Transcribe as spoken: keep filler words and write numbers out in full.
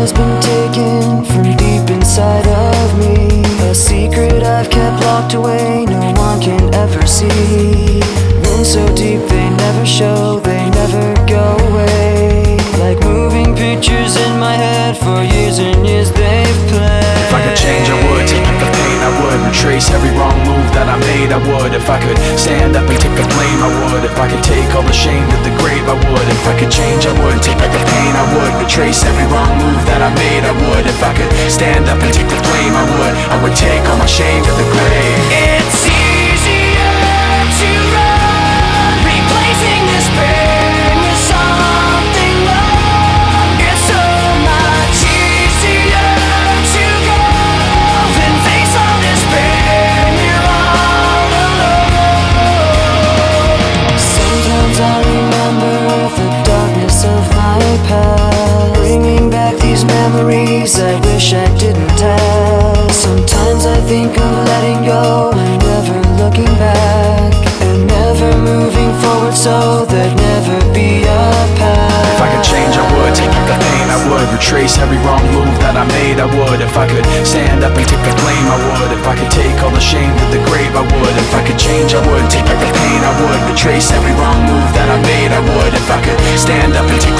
has been taken from deep inside of me. A secret I've kept locked away, no one can ever see. Wounds so deep they never show, they never go away. Like moving pictures in my head, for years and years they've played. If I could change I would, take back the pain I would, retrace every wrong move that I made I would. If I could stand up and take the blame I would. If I could take all the shame to the grave I would. If I could change I would, take back the pain I would, retrace every wrong move that I made I would. If I could stand up and take the blame I would, I would take all my shame to the grave. It's easier to run, replacing this pain with something wrong. It's so much easier to go than face all this pain. You're all alone. Sometimes I remember the darkness of my past, bringing back these memories I wish I didn't have. Sometimes I think of letting go and never looking back, and never moving forward so there'd never be a path. If I could change I would, take back the pain I would, retrace every wrong move that I made I would. If I could stand up and take the blame I would. If I could take all the shame to the grave I would. If I could change I would, take back the pain I would, retrace every wrong move that I made I would. If I could stand up and take